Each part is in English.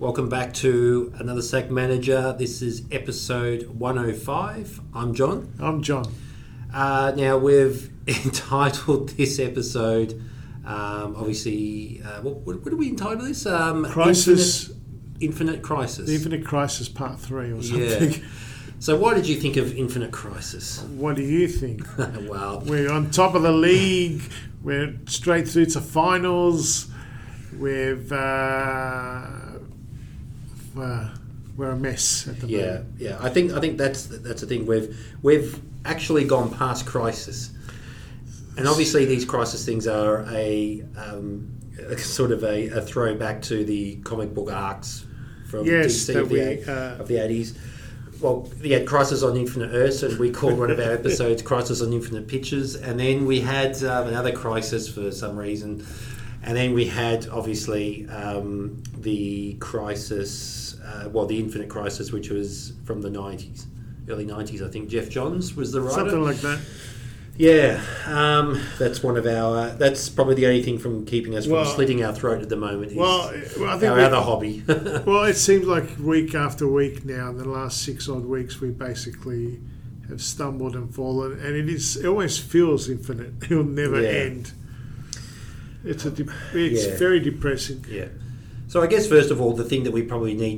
Welcome back to another Sack Manager. This is episode 105. I'm John. I'm John. Now we've entitled this episode, obviously, what do we entitle this? Crisis. Infinite Crisis. The Infinite Crisis Part 3 or something. Yeah. So why did you think of Infinite Crisis? What do you think? Well, We're on top of the league. We're straight through to finals. We're a mess at the moment. Yeah. I think that's the thing. We've actually gone past crisis, and obviously these crisis things are a sort of a throwback to the comic book arcs from DC of the 80s. Well, we had Crisis on Infinite Earths, and we called one of our episodes Crisis on Infinite Pitches, and then we had another crisis for some reason. And then we had, obviously, the Crisis, the Infinite Crisis, which was from the 90s, early 90s, I think. Jeff Johns was the writer. Something like that. Yeah, that's one of our... that's probably the only thing from keeping us from slitting our throat at the moment is I think our other hobby. Well, it seems like week after week now, in the last 6 odd weeks, we basically have stumbled and fallen, and it almost feels infinite. It'll never end. It's very depressing. Yeah. So I guess first of all, the thing that we probably need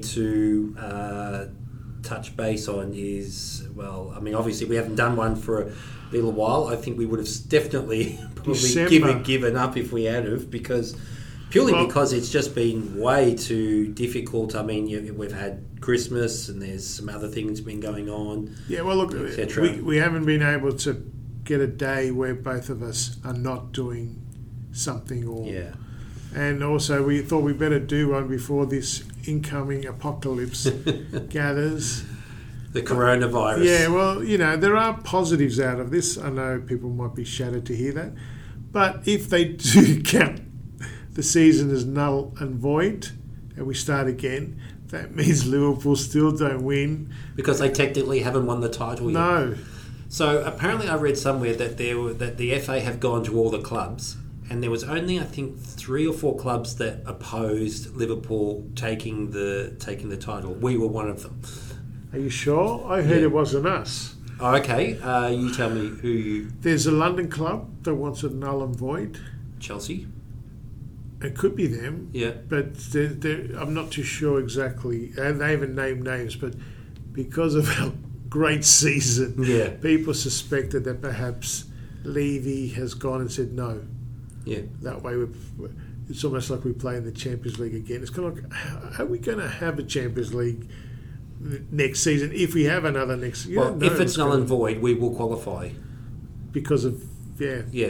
to touch base on is, obviously we haven't done one for a little while. I think we would have definitely probably given up if we had have, because it's just been way too difficult. I mean, we've had Christmas and there's some other things been going on. Yeah, well, look, we haven't been able to get a day where both of us are not doing something and also we thought we better do one before this incoming apocalypse gathers. The coronavirus. Yeah, well, there are positives out of this. I know people might be shattered to hear that, but if they do count the season as null and void and we start again, that means Liverpool still don't win because they technically haven't won the title yet. No. So apparently I read somewhere that the FA have gone to all the clubs, and there was only, I think, 3 or 4 clubs that opposed Liverpool taking the title. We were one of them. Are you sure? I heard it wasn't us. Oh, okay. You tell me who you... There's a London club that wants it null and void. Chelsea? It could be them. Yeah. But I'm not too sure exactly. And they haven't named names, but because of our great season, people suspected that perhaps Levy has gone and said no. Yeah. That way, it's almost like we play in the Champions League again. It's kind of like, how are we going to have a Champions League next season if we have another next season? Well, if it's null and void, we will qualify. Because of, Yeah.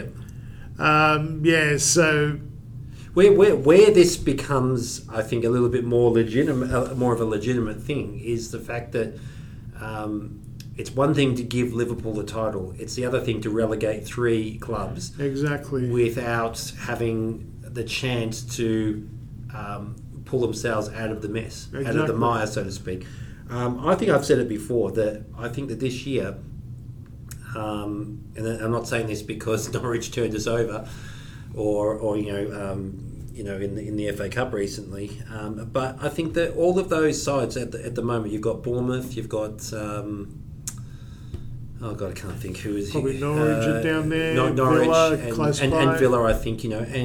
So... Where this becomes, I think, a little bit more legitimate, more of a legitimate thing, is the fact that it's one thing to give Liverpool the title; it's the other thing to relegate 3 clubs without having the chance to pull themselves out of the mess, out of the mire, so to speak. I think I've said it before that I think that this year, and I'm not saying this because Norwich turned us over, or in the FA Cup recently. But I think that all of those sides at the moment, you've got Bournemouth, you've got I can't think who is probably Norwich are down there. Norwich Villa, close by. And Villa, I think,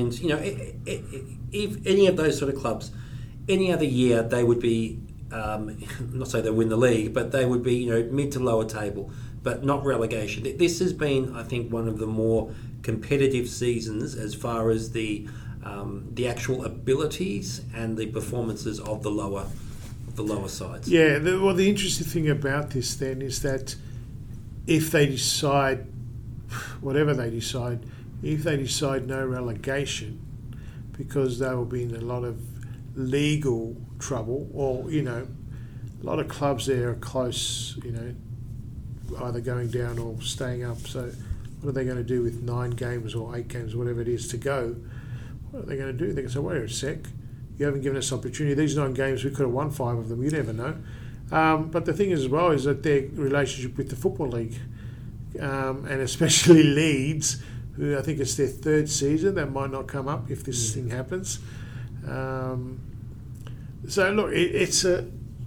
if any of those sort of clubs, any other year they would be. Not say they win the league, but they would be mid to lower table, but not relegation. This has been, I think, one of the more competitive seasons as far as the actual abilities and the performances of the lower sides. Yeah, the interesting thing about this then is that if they decide, whatever they decide, if they decide no relegation, because they will be in a lot of legal trouble, or a lot of clubs there are close, either going down or staying up. So what are they going to do with 9 games or 8 games, whatever it is, to go? What are they going to do? They can say, wait a sec, you haven't given us opportunity. These 9 games, we could have won 5 of them. You never know. But the thing is as well is that their relationship with the Football League, and especially Leeds, who I think it's their 3rd season, that might not come up if this thing happens. So look, it's a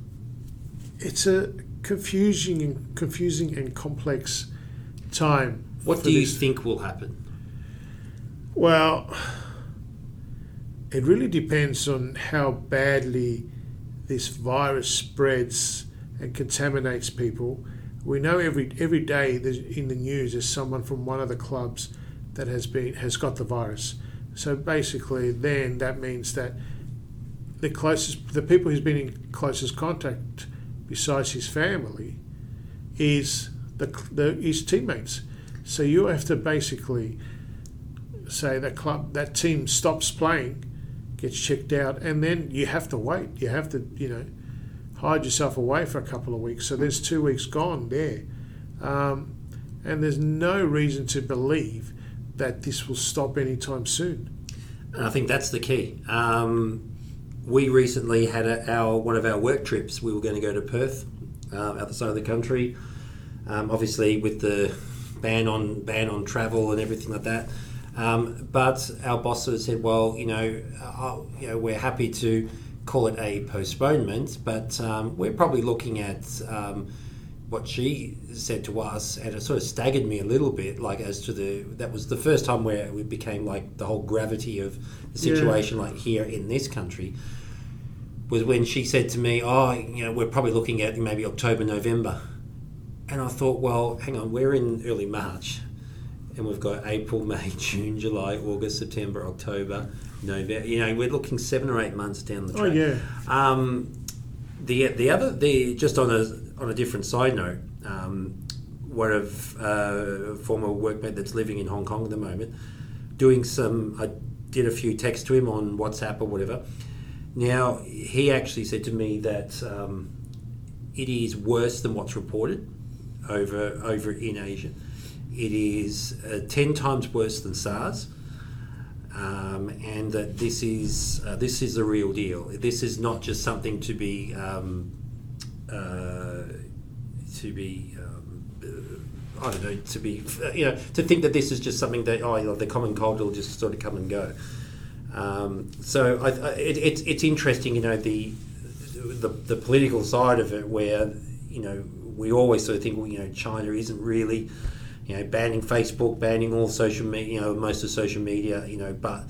confusing and complex time. What do you think will happen? Well, it really depends on how badly this virus spreads and contaminates people. We know every day in the news there's someone from one of the clubs that has got the virus. So basically, then that means that the people who's been in closest contact, besides his family, is his teammates. So you have to basically say that team stops playing, gets checked out, and then you have to wait. You have to, hide yourself away for a couple of weeks. So there's 2 weeks gone there. And there's no reason to believe that this will stop anytime soon. And I think that's the key. We recently had one of our work trips. We were going to go to Perth, out the side of the country. Obviously, with the ban on travel and everything like that. But our boss sort of said, well, we're happy to call it a postponement, but we're probably looking at what she said to us, and it sort of staggered me a little bit, like that was the first time where it became like the whole gravity of the situation, like here in this country, was when she said to me, we're probably looking at maybe October, November. And I thought, well, hang on, we're in early March, and we've got April, May, June, July, August, September, October, November. We're looking 7 or 8 months down the track. Just on a different side note, one of a former workmate that's living in Hong Kong at the moment, I did a few texts to him on WhatsApp or whatever. Now, he actually said to me that it is worse than what's reported over in Asia. It is 10 times worse than SARS, and that this is the real deal. This is not just something to think that this is just something that the common cold will just sort of come and go. So it's interesting, the political side of it, where we always sort of think, China isn't really, banning Facebook, banning all social media, most of social media, but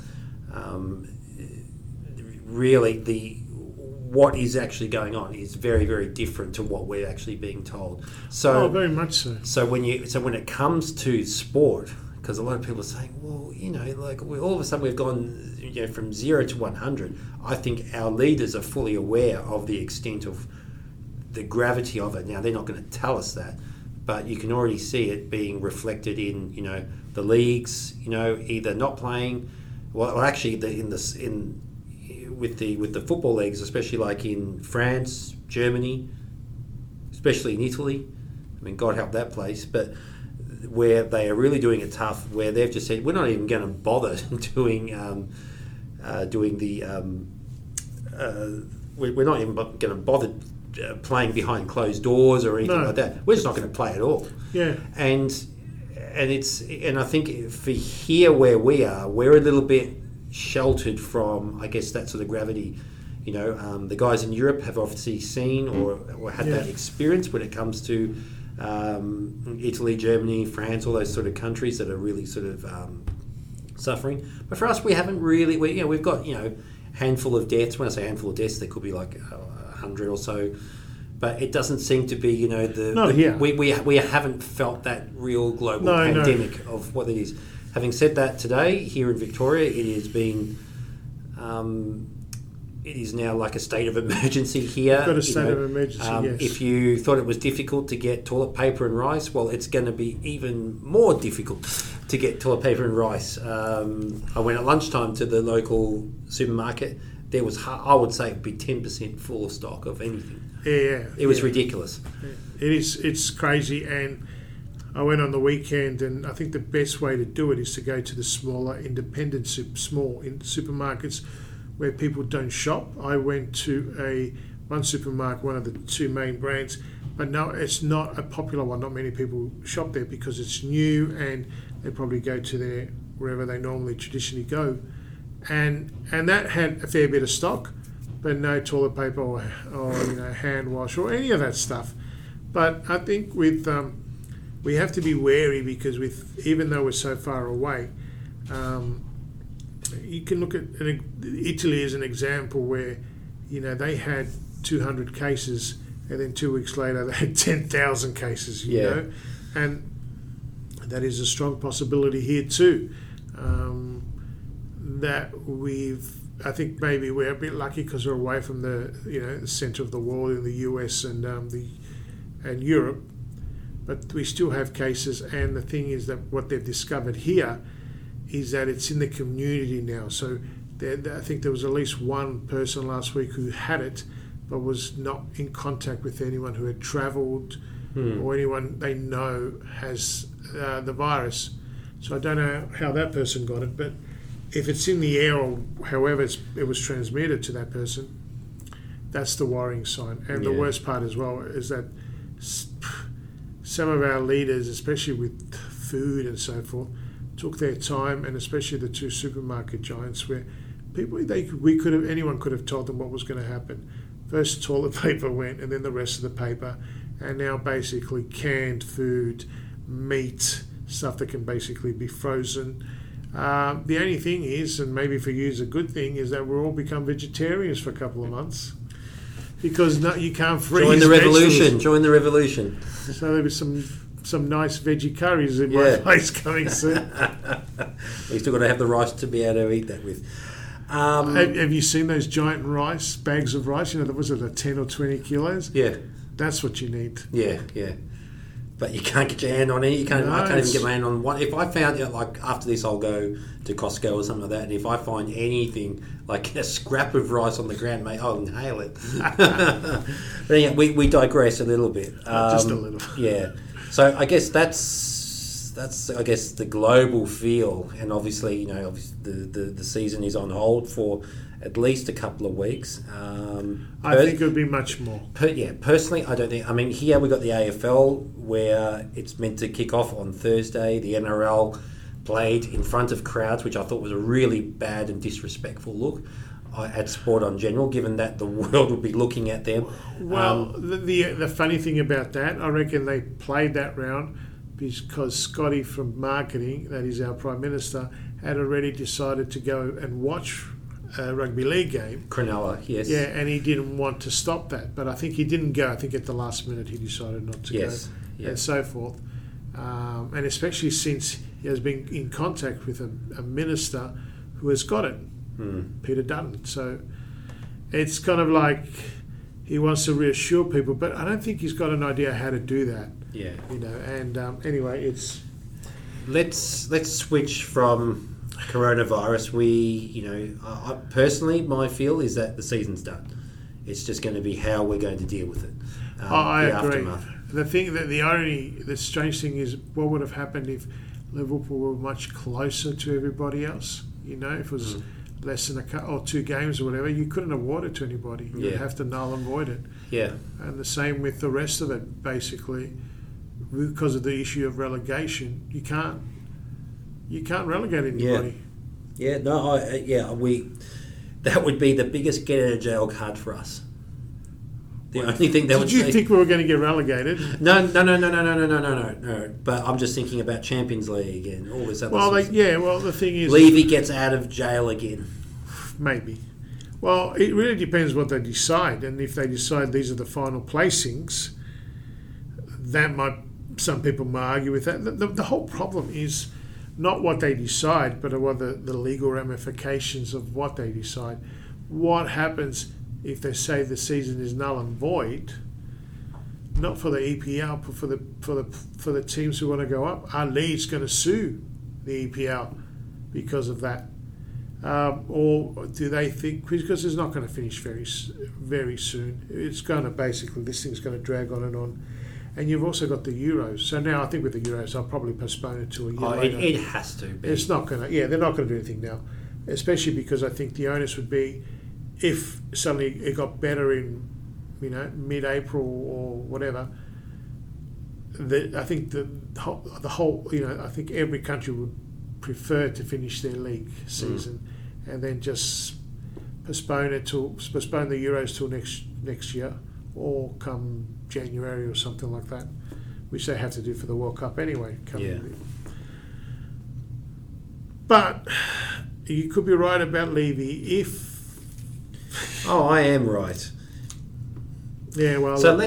really what is actually going on is very, very different to what we're actually being told. So very much so. So when it comes to sport, because a lot of people are saying, well, all of a sudden we've gone, from 0 to 100. I think our leaders are fully aware of the extent of the gravity of it. Now, they're not going to tell us that, but you can already see it being reflected in, the leagues, either not playing, actually with the football leagues, especially like in France, Germany, especially in Italy. I mean, God help that place, but where they are really doing it tough, where they've just said, we're not even going to bother we're not even going to bother playing behind closed doors or anything like that. We're just not going to play at all. Yeah. And I think for here where we are, we're a little bit sheltered from, I guess, that sort of gravity. The guys in Europe have obviously seen or had that experience when it comes to Italy, Germany, France, all those sort of countries that are really sort of suffering. But for us, we haven't really. We've got handful of deaths. When I say handful of deaths, there could be like 100 or so. But it doesn't seem to be, we haven't felt that real global pandemic of what it is. Having said that, today here in Victoria, it has been. It is now like a state of emergency here. We've got a state of emergency, yes. If you thought it was difficult to get toilet paper and rice, well, it's going to be even more difficult to get toilet paper and rice. I went at lunchtime to the local supermarket. There was, I would say, it'd be 10% full of stock of anything. Yeah. It was ridiculous. Yeah. It is. It's crazy. And I went on the weekend, and I think the best way to do it is to go to the smaller independent supermarkets where people don't shop. I went to one supermarket, one of the two main brands, but no, it's not a popular one. Not many people shop there because it's new, and they probably go to wherever they normally traditionally go, and that had a fair bit of stock, but no toilet paper or hand wash or any of that stuff. But I think with we have to be wary because even though we're so far away, you can look at Italy as an example where they had 200 cases and then 2 weeks later they had 10,000 cases. You know, and that is a strong possibility here too. I think maybe we're a bit lucky because we're away from the centre of the world in the US and Europe, but we still have cases. And the thing is that what they've discovered here is that it's in the community now. So I think there was at least one person last week who had it, but was not in contact with anyone who had travelled or anyone they know has the virus. So I don't know how that person got it, but if it's in the air or however it was transmitted to that person, that's the worrying sign. And the worst part as well is that some of our leaders, especially with food and so forth, took their time, and especially the 2 supermarket giants, where anyone could have told them what was going to happen. First toilet paper went, and then the rest of the paper, and now basically canned food, meat, stuff that can basically be frozen. The only thing is, and maybe for you is a good thing, is that we'll all become vegetarians for a couple of months because you can't freeze. Join the revolution. vegetables. Join the revolution. So there'll be some nice veggie curries in my place coming soon. You still got to have the rice to be able to eat that with. Have you seen those giant bags of rice? Was it 10 or 20 kilos? Yeah. That's what you need. Yeah. But you can't get your hand on any. I can't even get my hand on one. If I found like after this, I'll go to Costco or something like that. And if I find anything like a scrap of rice on the ground, mate, I'll inhale it. But yeah, we digress a little bit. Just a little. Yeah. So I guess that's the global feel, and obviously the season is on hold for at least a couple of weeks. I think it would be much more. Personally, I don't think. I mean, here we got the AFL where it's meant to kick off on Thursday. The NRL played in front of crowds, which I thought was a really bad and disrespectful look at sport on general, given that the world would be looking at them. Well, the funny thing about that, I reckon they played that round because Scotty from marketing, that is our Prime Minister, had already decided to go and watch a rugby league game. Cronulla, yes. Yeah, and he didn't want to stop that. But I think he didn't go. I think at the last minute he decided not to go and so forth. And especially since he has been in contact with a minister who has got it, Peter Dutton. So it's kind of like he wants to reassure people, but I don't think he's got an idea how to do that. Yeah. And anyway, it's... Let's switch from coronavirus. I personally, my feel is that the season's done. It's just going to be how we're going to deal with it. I agree. Aftermath. The strange thing is, what would have happened if Liverpool were much closer to everybody else? If it was less than or 2 games or whatever, you couldn't award it to anybody. You'd have to null and void it. Yeah. And the same with the rest of it, basically, because of the issue of relegation. You can't relegate anybody. Yeah. That would be the biggest get out of jail card for us. The only thing that Did you think we were going to get relegated? No. But I'm just thinking about Champions League and all this other stuff. The thing is, Levy gets out of jail again. Maybe. Well, it really depends what they decide, and if they decide these are the final placings, some people might argue with that. The whole problem is not what they decide, but what the legal ramifications of what they decide. What happens if they say the season is null and void? Not for the EPL, but for the teams who want to go up. Are Leeds going to sue the EPL because of that? Or do they think, because it's not going to finish very, very soon, it's going to this thing's going to drag on and on. And you've also got the Euros. So now I think with the Euros, I'll probably postpone it to a year later. It has to be. It's not going to, they're not going to do anything now. Especially because I think the onus would be if suddenly it got better in, mid-April or whatever. I think the whole, I think every country would prefer to finish their league season and then just postpone the Euros till next year, or come January or something like that, which they have to do for the World Cup anyway. But you could be right about Levy I am right. Yeah, well. So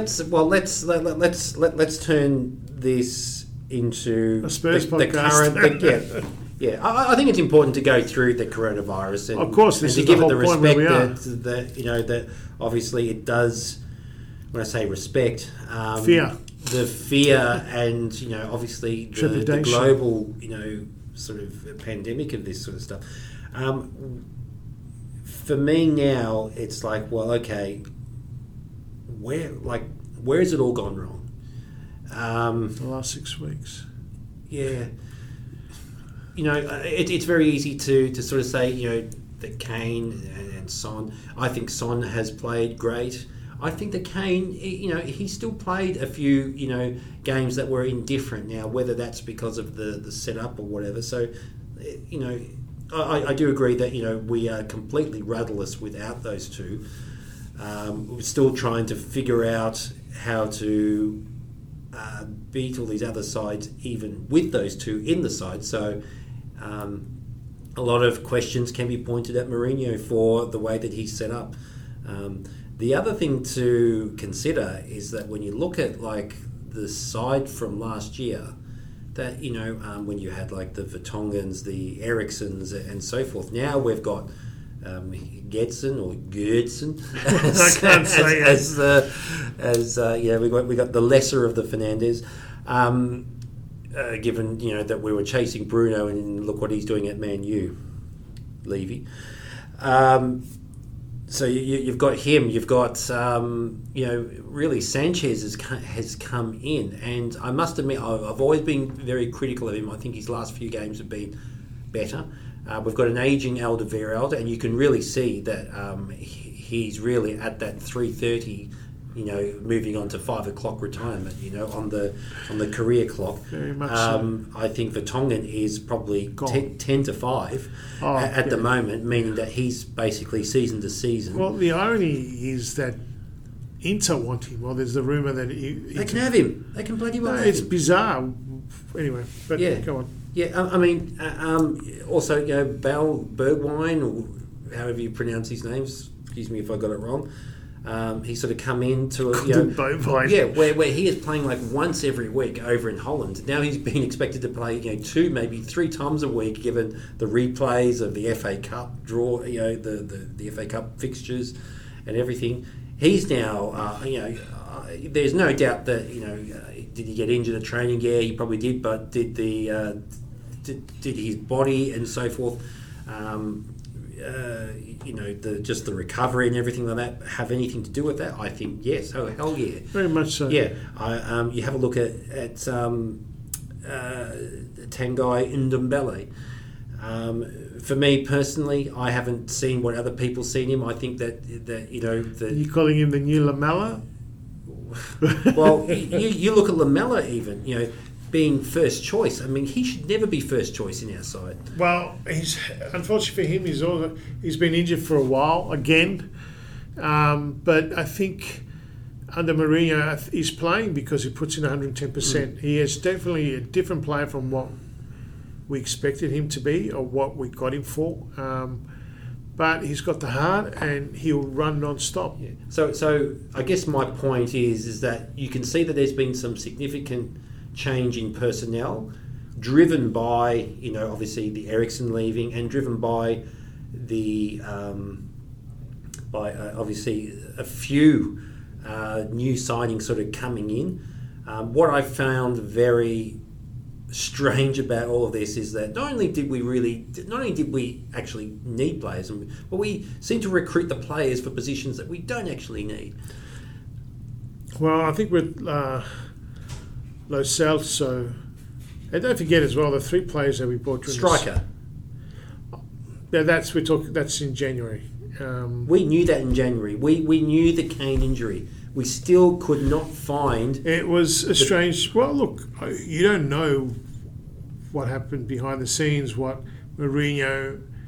let's turn this into a Spurs the podcast. current. Yeah. I think it's important to go through the coronavirus, and of course, this and is to give the it whole the point where respect we are. that obviously it does. When I say respect, fear, the fear, and obviously the global sort of pandemic of this sort of stuff. For me now, it's like, well, okay, where has it all gone wrong? The last 6 weeks. Yeah. It's very easy to sort of say, that Kane and Son. I think Son has played great. I think that Kane, he still played a few, games that were indifferent. Now, whether that's because of the setup or whatever. So, I do agree that, we are completely rudderless without those two. We're still trying to figure out how to beat all these other sides, even with those two in the side. So, a lot of questions can be pointed at Mourinho for the way that he's set up. The other thing to consider is that when you look at the side from last year, that when you had the Vertongans, the Erikssons, and so forth. Now we've got Gedson or Gerdson. I can't say we got the lesser of the Fernandes. Given that we were chasing Bruno, and look what he's doing at Man U, Levy. So you've got him. You've got really Sanchez has come in, and I must admit I've always been very critical of him. I think his last few games have been better. We've got an aging Alderweireld, and you can really see that he's really at that 3:30. Moving on to 5 o'clock retirement. On the career clock. Very much so. I think Vertonghen is probably 10 to 5 at the moment, meaning that he's basically season to season. Well, the irony is that Inter want him. Well, there's the rumour that they can have him. They can bloody well have him. It's bizarre. Anyway, but go on. Yeah, I mean, also, Bal Bergwijn, or however you pronounce his names. Excuse me if I got it wrong. He's sort of come into where he is playing once every week over in Holland. Now he's been expected to play 2, maybe 3 times a week, given the replays of the FA Cup draw, the FA Cup fixtures and everything. He's now, there's no doubt that did he get injured at training? Yeah, he probably did, but did his body and so forth. Just the recovery and everything like that have anything to do with that? I think yes. Oh, hell yeah. Very much so. Yeah. You have a look at Tanguy Ndombele. For me personally, I haven't seen what other people seen him. I think that you calling him the new Lamella? Well, you look at Lamella even. Being first choice. I mean, he should never be first choice in our side. Well, unfortunately for him, he's been injured for a while again. But I think under Mourinho, he's playing because he puts in 110%. He is definitely a different player from what we expected him to be or what we got him for. But he's got the heart and he'll run non-stop. Yeah. So I guess my point is that you can see that there's been some significant change in personnel, driven by obviously the Eriksson leaving, and driven by the obviously a few new signings sort of coming in. What I found very strange about all of this is that not only did we actually need players, but we seem to recruit the players for positions that we don't actually need. Well, I think with Lo Celso, and don't forget as well the 3 players that we bought. Striker. Yeah, that's in January. We knew that in January. We knew the Kane injury. We still could not find. It was a strange. Well, look, you don't know what happened behind the scenes. What Mourinho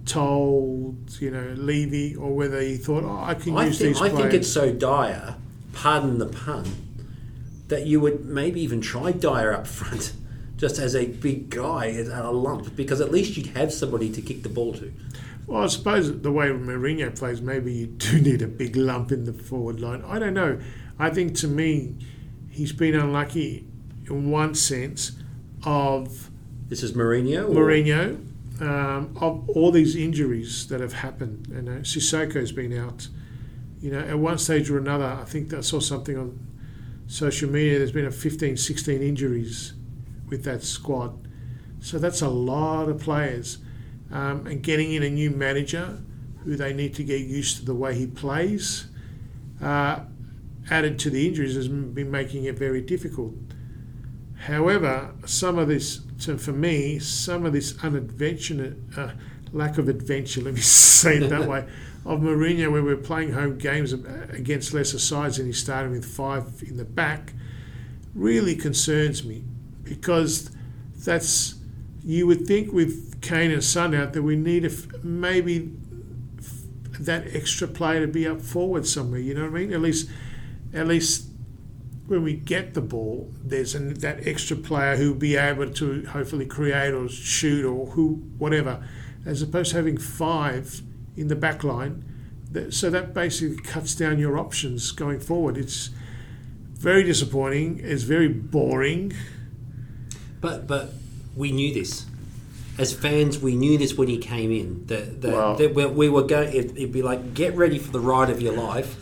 told, Levy, or whether he thought, I can use these I players. think it's so dire, pardon the pun, that you would maybe even try Dyer up front, just as a big guy, as a lump, because at least you'd have somebody to kick the ball to. Well, I suppose the way Mourinho plays, maybe you do need a big lump in the forward line. I don't know. I think, to me, he's been unlucky in one sense of... This is Mourinho? Mourinho, of all these injuries that have happened. Sissoko's been out. At one stage or another, I think I saw something on social media, there's been 15, 16 injuries with that squad. So that's a lot of players. And getting in a new manager who they need to get used to the way he plays, added to the injuries, has been making it very difficult. However, for me, some of this unadventurous, lack of adventure, let me say it that way, of Mourinho, where we're playing home games against lesser sides and he's starting with 5 in the back, really concerns me, because you would think with Kane and Son out that we need maybe that extra player to be up forward somewhere. You know what I mean? At least when we get the ball, there's that extra player who'll be able to hopefully create or shoot or whatever, as opposed to having 5 in the back line. So that basically cuts down your options going forward. It's very disappointing. It's very boring. But we knew this. As fans, we knew this when he came in. That we were going. It'd be like, get ready for the ride of your life.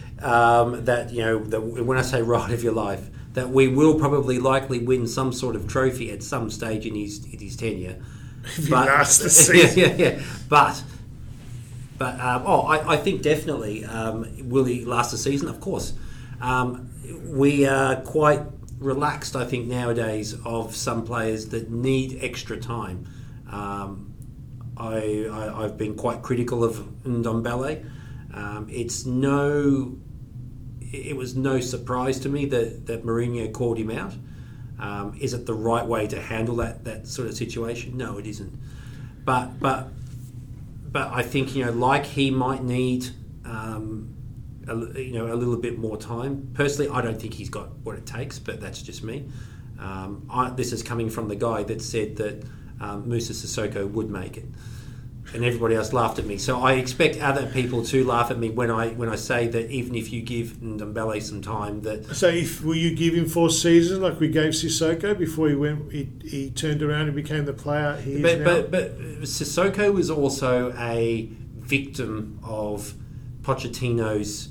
When I say ride of your life, that we will probably likely win some sort of trophy at some stage in his tenure. If he lasts the season. Yeah. I think definitely will he last the season? Of course. We are quite relaxed, I think, nowadays of some players that need extra time. I've been quite critical of Ndombele. It was no surprise to me that Mourinho called him out. Is it the right way to handle that sort of situation? No, it isn't. But I think, like he might need a little bit more time. Personally, I don't think he's got what it takes, but that's just me. This is coming from the guy that said that Moussa Sissoko would make it, and everybody else laughed at me. So I expect other people to laugh at me when I say that even if you give Ndombele some time, that. So will you give him 4 seasons like we gave Sissoko before he turned around and became the player he is now? But Sissoko was also a victim of Pochettino's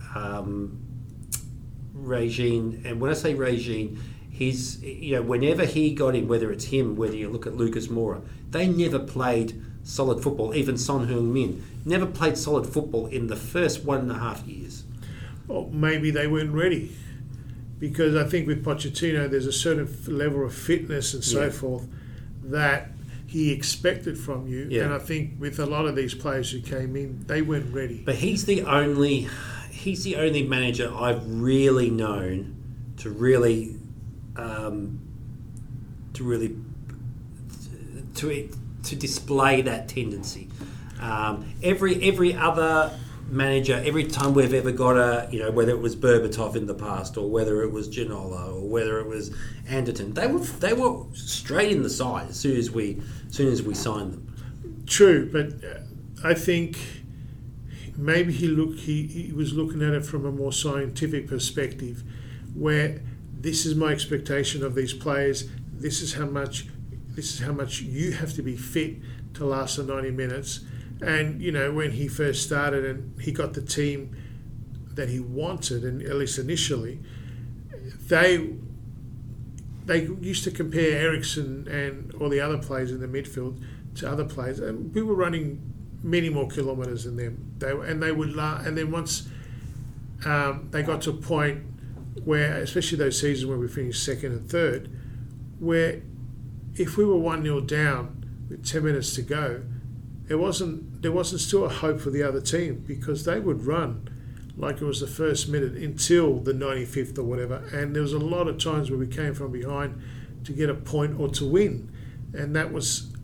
regime, and when I say regime, whenever he got in, whether it's him, whether you look at Lucas Moura, they never played solid football. Even Son Heung-min never played solid football in the first 1.5 years. Well, maybe they weren't ready, because I think with Pochettino there's a certain level of fitness and so forth that he expected from you, and I think with a lot of these players who came in, they weren't ready. But he's the only manager I've really known to really to display that tendency. Every other manager, every time we've ever got whether it was Berbatov in the past, or whether it was Ginola, or whether it was Anderton, they were straight in the side as soon as we signed them. True, but I think maybe he was looking at it from a more scientific perspective, where this is my expectation of these players. This is how much you have to be fit to last the 90 minutes. And, when he first started and he got the team that he wanted, and at least initially, they used to compare Eriksen and all the other players in the midfield to other players. And we were running many more kilometres than them. And then once they got to a point where, especially those seasons where we finished second and third, where if we were 1-0 down with 10 minutes to go, there wasn't still a hope for the other team, because they would run like it was the first minute until the 95th or whatever, and there was a lot of times where we came from behind to get a point or to win, and that was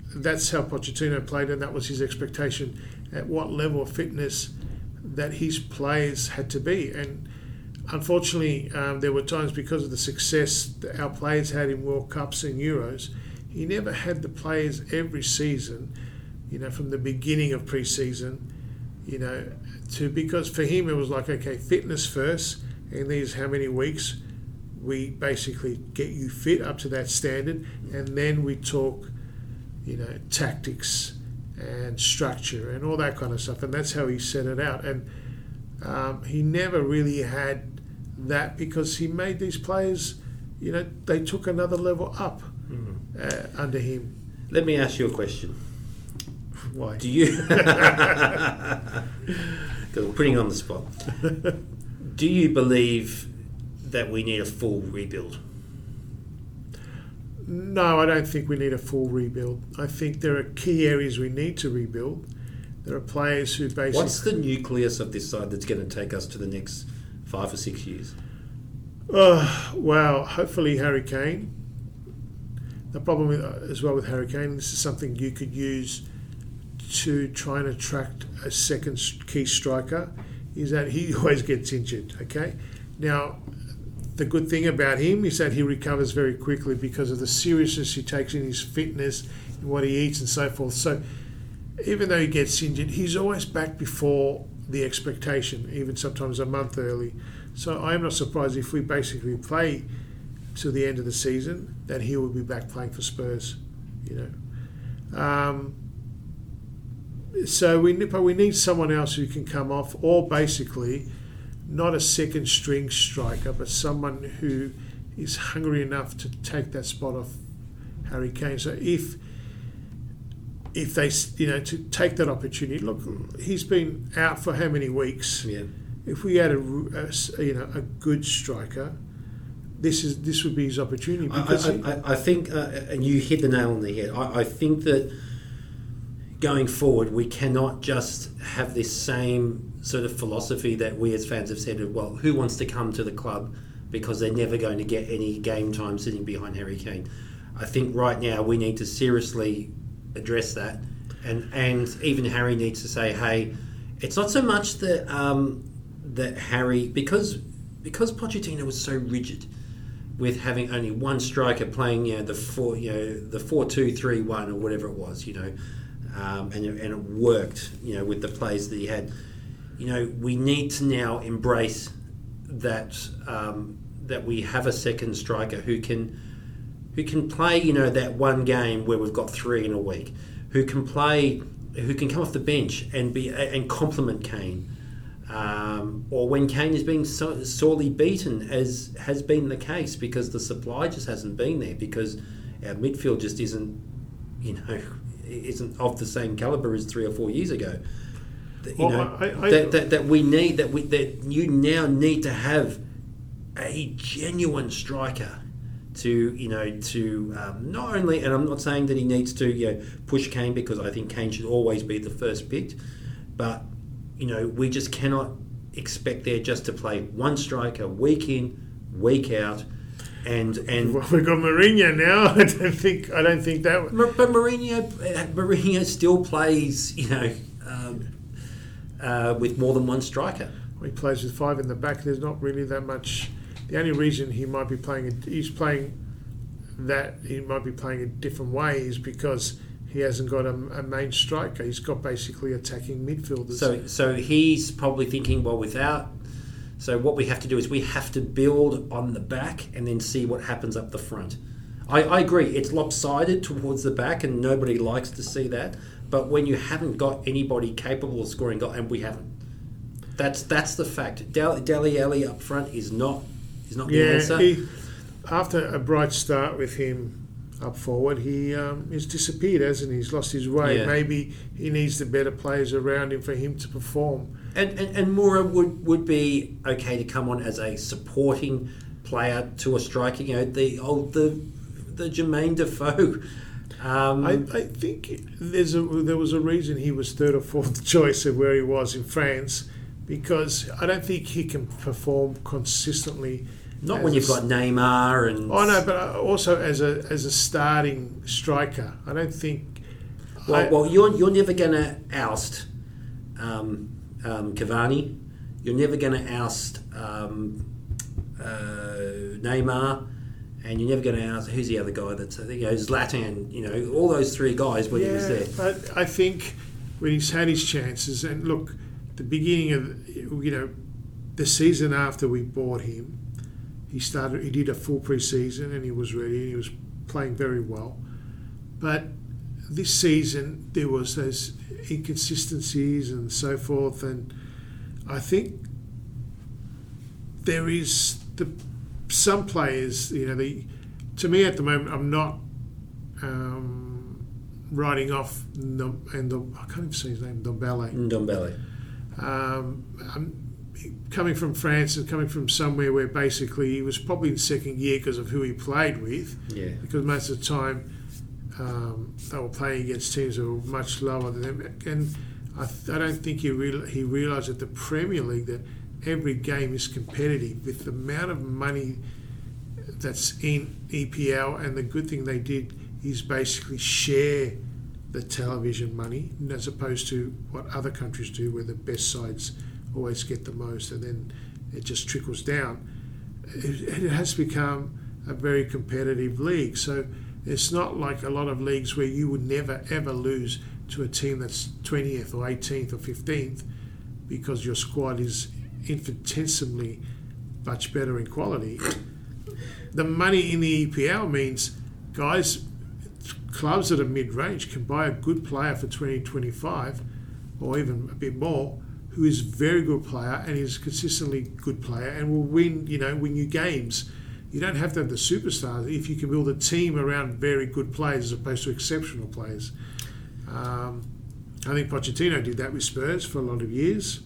that's how Pochettino played, and that was his expectation at what level of fitness that his players had to be. And unfortunately, there were times because of the success that our players had in World Cups and Euros, he never had the players every season, from the beginning of pre-season, because for him it was like, okay, fitness first, and these how many weeks we basically get you fit up to that standard, and then we talk, tactics and structure and all that kind of stuff, and that's how he set it out. And he never really had that because he made these players, they took another level up under him. Let me ask you a question. Why? Do you? Because we're putting you on the spot. Do you believe that we need a full rebuild? No, I don't think we need a full rebuild. I think there are key areas we need to rebuild. There are players who basically... What's the nucleus of this side that's going to take us to the next 5 or 6 years? Well, hopefully Harry Kane. The problem as well with Harry Kane, this is something you could use to try and attract a second key striker, is that he always gets injured, okay? Now, the good thing about him is that he recovers very quickly because of the seriousness he takes in his fitness and what he eats and so forth. So even though he gets injured, he's always back before the expectation, even sometimes a month early. So I'm not surprised if we basically play to the end of the season that he will be back playing for Spurs, So we need someone else who can come off, or basically not a second string striker, but someone who is hungry enough to take that spot off Harry Kane. So if they, to take that opportunity, look, he's been out for how many weeks? Yeah. If we had a good striker, this would be his opportunity. Because I think, and you hit the nail on the head. I think that going forward, we cannot just have this same sort of philosophy that we as fans have said, well, who wants to come to the club because they're never going to get any game time sitting behind Harry Kane. I think right now we need to seriously address that, and even Harry needs to say, hey, it's not so much that that Harry, because Pochettino was so rigid with having only one striker playing, the 4-2-3-1 or whatever it was, and it worked, with the players that he had. We need to now embrace that that we have a second striker who can play, that one game where we've got 3 in a week, who can come off the bench and complement Kane, or when Kane is being sorely beaten, as has been the case, because the supply just hasn't been there, because our midfield just isn't of the same calibre as 3 or 4 years ago. That you now need to have a genuine striker to not only, and I'm not saying that he needs to push Kane, because I think Kane should always be the first picked, but we just cannot expect there just to play one striker week in, week out. And well, we've got Mourinho now. I don't think that. But Mourinho still plays, with more than one striker. He plays with 5 in the back. There's not really that much. The only reason he might be playing a different way is because he hasn't got a main striker. He's got basically attacking midfielders. So he's probably thinking, so what we have to do is we have to build on the back and then see what happens up the front. I agree, it's lopsided towards the back and nobody likes to see that. But when you haven't got anybody capable of scoring goal, and we haven't, that's the fact. Dele Alli up front is not the answer. After a bright start with him up forward, he has disappeared, hasn't he? He's lost his way. Yeah. Maybe he needs the better players around him for him to perform. And Moura would be okay to come on as a supporting player to a striker. The Jermaine Defoe. I think there was a reason he was 3rd or 4th choice of where he was in France, because I don't think he can perform consistently. Not when you've got Neymar and... Oh no, but also as a starting striker. I don't think Well, you're never going to oust Cavani. You're never going to oust Neymar, and you're never going to oust who's the other guy that's Zlatan. All those three guys when he was there. But I think when he's had his chances, and look, the beginning of the season after we bought him, he did a full pre-season and he was ready and he was playing very well. But this season there was those inconsistencies and so forth, and I think there is some players, to me at the moment, I'm not writing off I can't even say his name, Ndombele. I'm coming from France and coming from somewhere where basically he was probably in second year because of who he played with. Yeah. Because most of the time they were playing against teams that were much lower than them, and I don't think he realised at the Premier League that every game is competitive with the amount of money that's in EPL, and the good thing they did is basically share the television money as opposed to what other countries do where the best sides always get the most and then it just trickles down. It has become a very competitive league, so it's not like a lot of leagues where you would never ever lose to a team that's 20th or 18th or 15th because your squad is infinitesimally much better in quality. The money in the EPL means clubs that are mid-range can buy a good player for 20-25 or even a bit more who is a very good player and is a consistently good player and will win you games. You don't have to have the superstars if you can build a team around very good players as opposed to exceptional players. I think Pochettino did that with Spurs for a lot of years.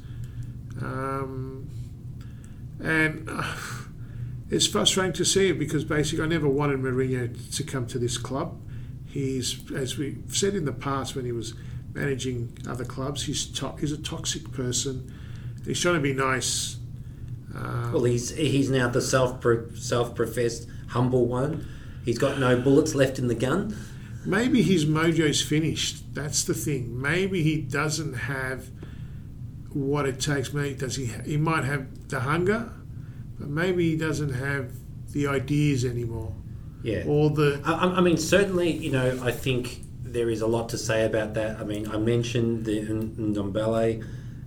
And it's frustrating to see it because basically I never wanted Mourinho to come to this club. He's, as we've said in the past when he was managing other clubs, he's a toxic person. He's trying to be nice. Well, he's now the self-professed humble one. He's got no bullets left in the gun. Maybe his mojo's finished. That's the thing. Maybe he doesn't have what it takes. Maybe he might have the hunger, but maybe he doesn't have the ideas anymore. Yeah. Or I mean, certainly, I think there is a lot to say about that. I mean, I mentioned the Ndombele.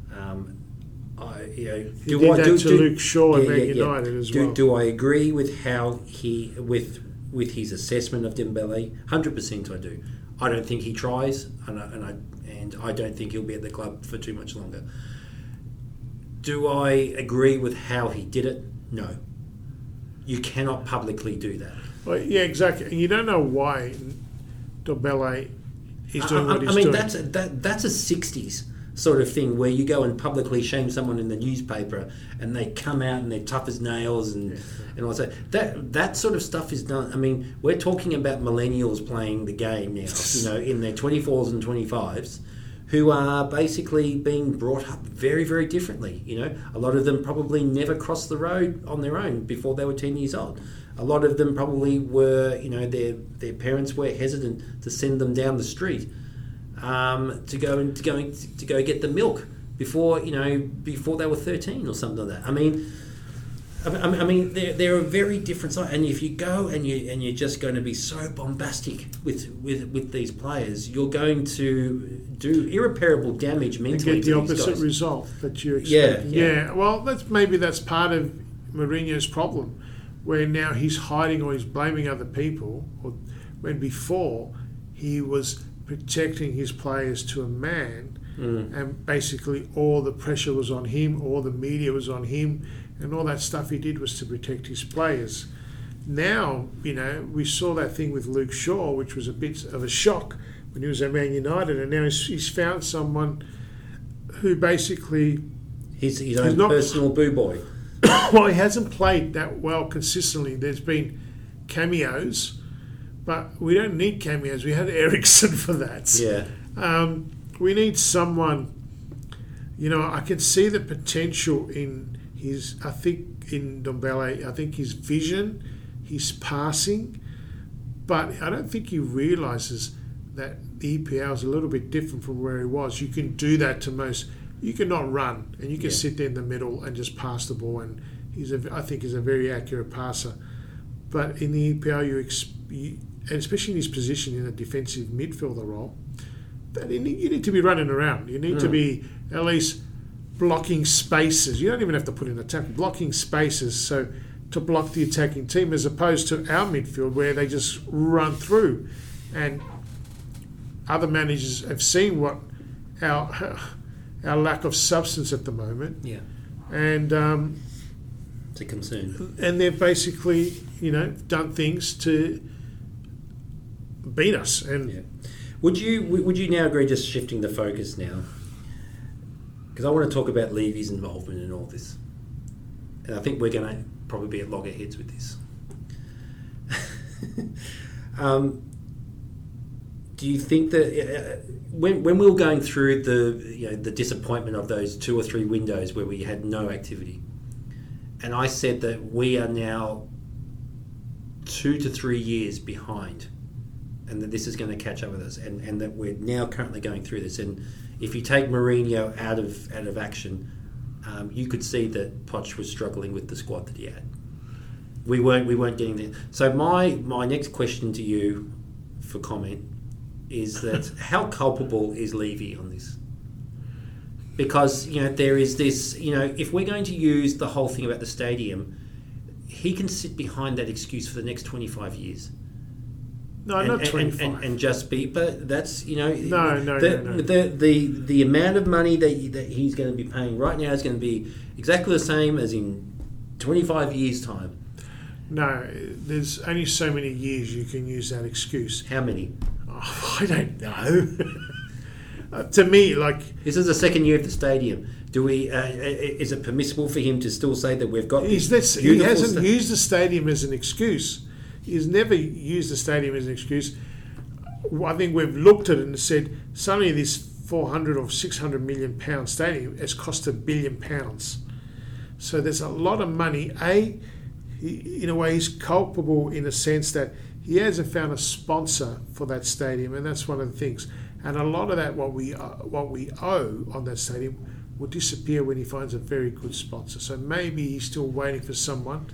He did that to Luke Shaw at Man United as well. Do I agree with how with his assessment of Dembele? 100% I do. I don't think he tries, and I don't think he'll be at the club for too much longer. Do I agree with how he did it? No. You cannot publicly do that. Well, yeah, exactly. And you don't know why Dembele is doing what he's doing. That's a 60s sort of thing where you go and publicly shame someone in the newspaper and they come out and they're tough as nails and all that. That sort of stuff is done. I mean, we're talking about millennials playing the game now, in their 24s and 25s, who are basically being brought up very, very differently. A lot of them probably never crossed the road on their own before they were 10 years old. A lot of them probably were, their parents were hesitant to send them down the street to go get the milk before they were 13 or something like that. I mean, they're a very different side. And if you go and you're just going to be so bombastic with these players, you're going to do irreparable damage mentally. And get the opposite result that you're expecting. Yeah. Well, that's part of Mourinho's problem, where now he's hiding or he's blaming other people, or when before he was protecting his players to a man, and basically all the pressure was on him, all the media was on him, and all that stuff he did was to protect his players. Now, we saw that thing with Luke Shaw, which was a bit of a shock when he was at Man United, and now he's found someone who basically... He's his own personal boo boy. Well, he hasn't played that well consistently. There's been cameos, but we don't need cameos. We had Eriksen for that. Yeah. We need someone. I can see the potential in in Ndombele. I think his vision, his passing, but I don't think he realises that the EPL is a little bit different from where he was. You can do that to most. You can not run, and you can sit there in the middle and just pass the ball. And I think he's a very accurate passer. But in the EPL, and especially in his position in a defensive midfielder role, that you need to be running around. You need to be at least blocking spaces. You don't even have to put in attack, blocking spaces so to block the attacking team, as opposed to our midfield where they just run through. And other managers have seen what our lack of substance at the moment. Yeah. And it's a concern. And they've basically, done things to beat us. And would you now agree, just shifting the focus now, because I want to talk about Levy's involvement in all this, and I think we're going to probably be at loggerheads with this. Do you think that when we were going through the disappointment of those 2 or 3 windows where we had no activity, and I said that we are now 2 to 3 years behind, and that this is going to catch up with us, and that we're now currently going through this, and if you take Mourinho out of action, you could see that Poch was struggling with the squad that he had. We weren't getting there. So my next question to you for comment is that how culpable is Levy on this? Because there is this, if we're going to use the whole thing about the stadium, he can sit behind that excuse for the next 25 years. No, not 25. And just be, but that's, No. The amount of money that he's going to be paying right now is going to be exactly the same as in 25 years' time. No, there's only so many years you can use that excuse. How many? Oh, I don't know. To me, this is the second year of the stadium. Do we? Is it permissible for him to still say that we've got? He hasn't used the stadium as an excuse. He's never used the stadium as an excuse. I think we've looked at it and said suddenly this 400 or 600 million pound stadium has cost £1 billion. So there's a lot of money. In a way, he's culpable in the sense that he hasn't found a sponsor for that stadium, and that's one of the things. And a lot of that, what we owe on that stadium, will disappear when he finds a very good sponsor. So maybe he's still waiting for someone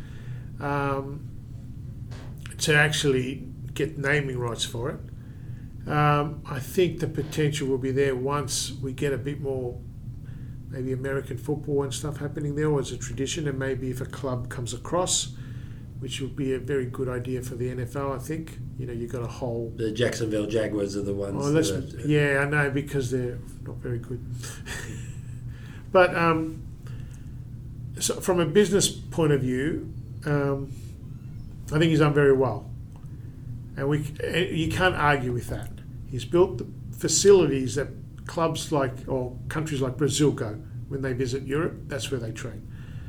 to actually get naming rights for it. I think the potential will be there once we get a bit more, maybe American football and stuff happening there, or as a tradition, and maybe if a club comes across, which would be a very good idea for the NFL, I think. You've got a whole... The Jacksonville Jaguars are the ones... I know, because they're not very good. But so from a business point of view, I think he's done very well. And you can't argue with that. He's built the facilities that clubs or countries like Brazil go when they visit Europe. That's where they train.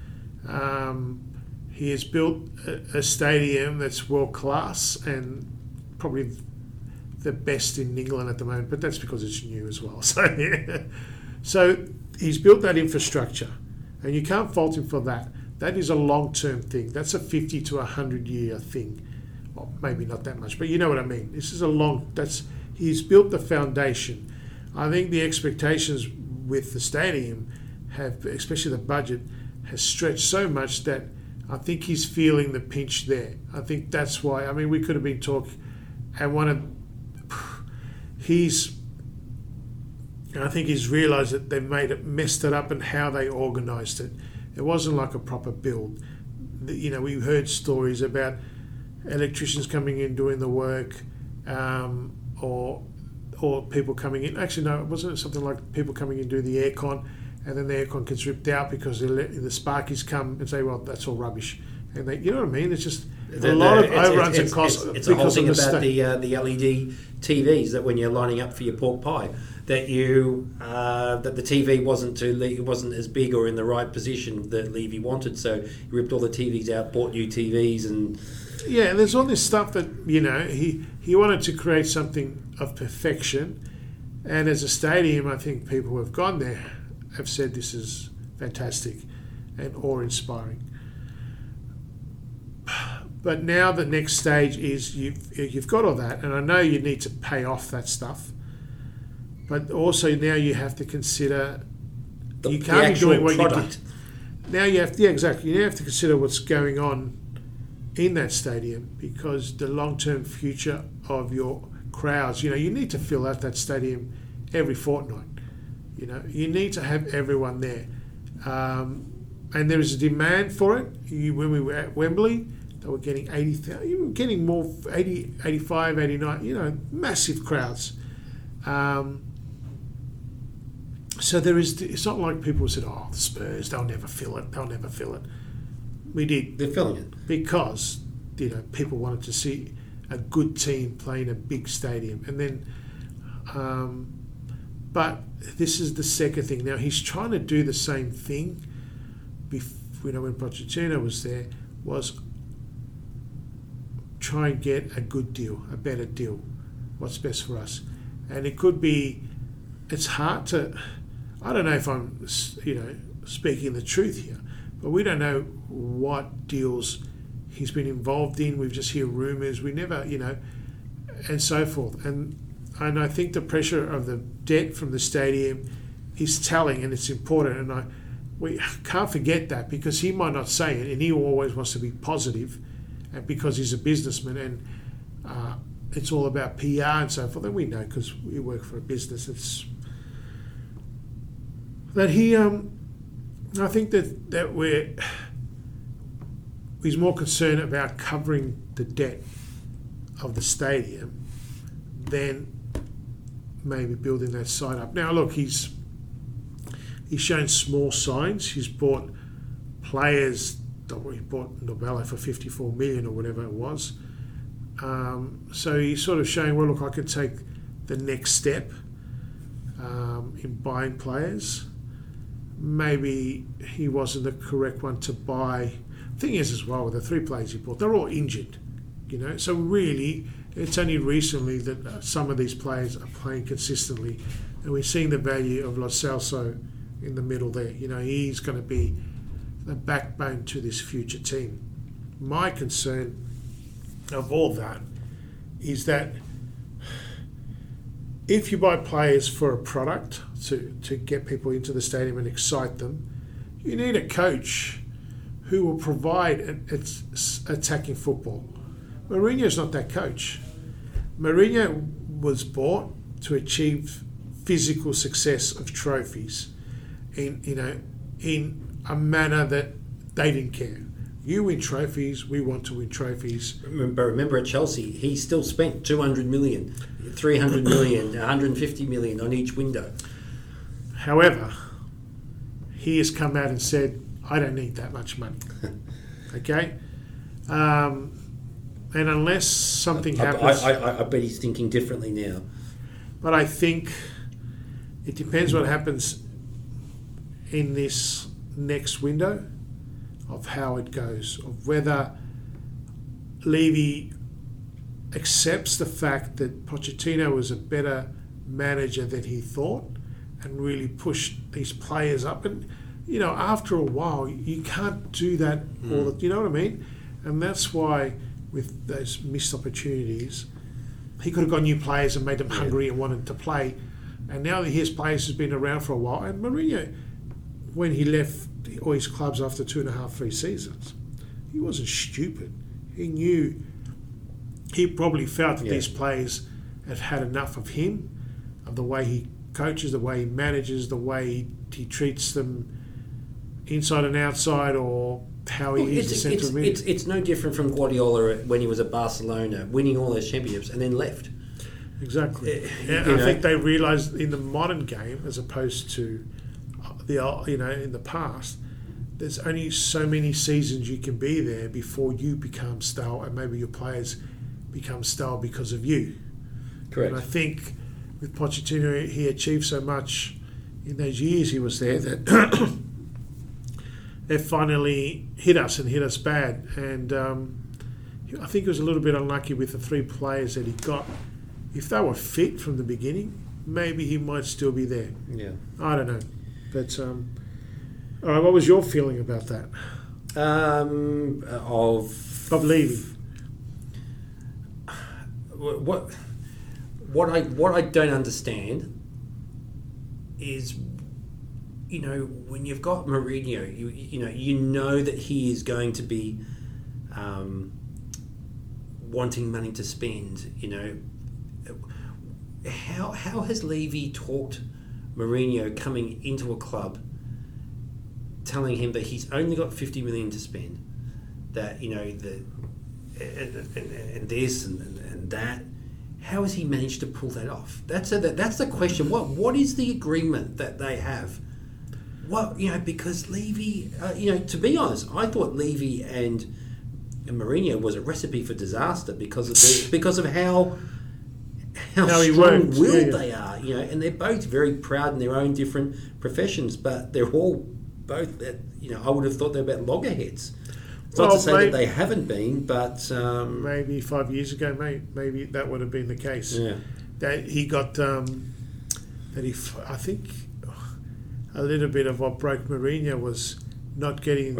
He has built a stadium that's world class and probably the best in England at the moment, but that's because it's new as well. So he's built that infrastructure, and you can't fault him for that. That is a long-term thing. That's a 50 to 100-year thing. Well, maybe not that much, but you know what I mean. This is he's built the foundation. I think the expectations with the stadium have, especially the budget, has stretched so much that I think he's feeling the pinch there. I think that's why. I mean, we could have been talking, and I think he's realised that they messed it up and how they organised it. It wasn't like a proper build. We heard stories about electricians coming in doing the work, or people coming in. Actually, no, it wasn't something like people coming in doing the aircon, and then the aircon gets ripped out because the sparkies come and say, well, that's all rubbish. And you know what I mean? It's just a lot of overruns and costs. It's a whole thing about the LED TVs, that when you're lining up for your pork pie, that that the TV wasn't as big or in the right position that Levy wanted, so he ripped all the TVs out, bought new TVs, and there's all this stuff that he wanted to create something of perfection, and as a stadium, I think people who have gone there have said this is fantastic and awe-inspiring. But now the next stage is you've got all that, and I know you need to pay off that stuff, but also now you have to consider you can't be doing what product. you did. Now you have exactly. You have to consider what's going on in that stadium, because the long-term future of your crowds. You need to fill out that stadium every fortnight. You need to have everyone there, and there is a demand for it. When we were at Wembley, they were getting 80,000. You were getting more 80, 85, 89. Massive crowds. So there is. It's not like people said, "Oh, the Spurs, they'll never fill it. They'll never fill it." We did. They're filling it because people wanted to see a good team play in a big stadium, and then. But this is the second thing. Now he's trying to do the same thing. When Pochettino was there, was try and get a good deal, a better deal. What's best for us, and it could be. It's hard to. I don't know if I'm, speaking the truth here, but we don't know what deals he's been involved in. We've just hear rumours. We never, and so forth. And I think the pressure of the debt from the stadium is telling, and it's important. And we can't forget that, because he might not say it, and he always wants to be positive, and because he's a businessman, and it's all about PR and so forth. And we know, because we work for a business. It's that he, I think that he's more concerned about covering the debt of the stadium than maybe building that side up. Now, look, he's shown small signs. He's bought players. He bought Nobello for 54 million or whatever it was. So he's sort of showing, well, look, I could take the next step in buying players. Maybe he wasn't the correct one to buy. Thing is, as well, with the 3 players he bought, they're all injured. So really, it's only recently that some of these players are playing consistently, and we're seeing the value of Lo Celso in the middle there. He's going to be the backbone to this future team. My concern of all that is that if you buy players for a product to get people into the stadium and excite them, you need a coach who will provide attacking football. Mourinho's not that coach. Mourinho was bought to achieve physical success of trophies in a manner that they didn't care. You win trophies, we want to win trophies. Remember at Chelsea, he still spent 200 million, 300 million, 150 million on each window. However, he has come out and said, I don't need that much money. Okay? And unless something happens... I bet he's thinking differently now. But I think it depends what happens in this next window, of how it goes, of whether Levy accepts the fact that Pochettino was a better manager than he thought and really pushed these players up. And, after a while, you can't do that all the... You know what I mean? And that's why, with those missed opportunities, he could have got new players and made them hungry and wanted to play. And now that his players has been around for a while, and Mourinho, when he left all his clubs after 2.5, 3 seasons, he wasn't stupid. He knew, he probably felt that these players had had enough of him, of the way he coaches, the way he manages, the way he treats them inside and outside, or how he is the centre of mid. It's no different from Guardiola when he was at Barcelona, winning all those championships and then left. Exactly. I think they realised in the modern game, as opposed to in the past, there's only so many seasons you can be there before you become stale, and maybe your players become stale because of you. Correct. And I think with Pochettino, he achieved so much in those years he was there that it finally hit us bad. And I think he was a little bit unlucky with the 3 players that he got. If they were fit from the beginning, maybe he might still be there. Yeah. I don't know. But, all right, what was your feeling about that? Of Levy. what I don't understand is, when you've got Mourinho, you know that he is going to be wanting money to spend. How has Levy talked Mourinho coming into a club, telling him that he's only got 50 million to spend, that and this and that? How has he managed to pull that off? That's the question. What is the agreement that they have? Because Levy, to be honest, I thought Levy and Mourinho was a recipe for disaster because of how strong-willed they are, and they're both very proud in their own different professions, but they're all both, I would have thought they're about loggerheads. It's not to say that they haven't been, but... maybe 5 years ago, maybe that would have been the case. Yeah. That he got... I think a little bit of what broke Mourinho was not getting...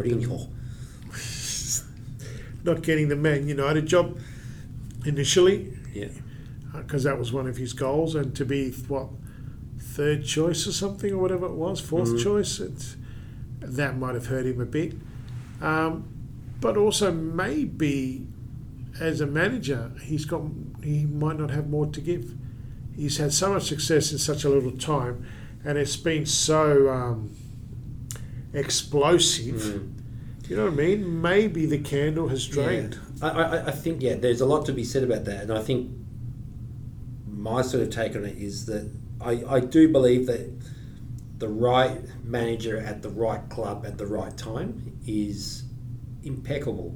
not getting the Man United job initially. Yeah. Because that was one of his goals, and to be, third choice or something, or whatever it was, fourth choice, that might have hurt him a bit. But also maybe as a manager, he might not have more to give. He's had so much success in such a little time, and it's been so explosive. You know what I mean? Maybe the candle has drained. Yeah. I think, there's a lot to be said about that, and I think my sort of take on it is that I do believe that the right manager at the right club at the right time is impeccable,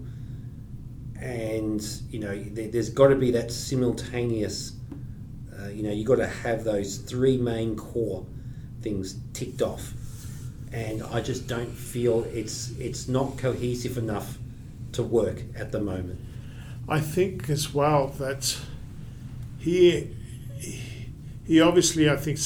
and there's got to be that simultaneous. You've got to have those three main core things ticked off, and I just don't feel it's not cohesive enough to work at the moment. I think as well that he obviously, I think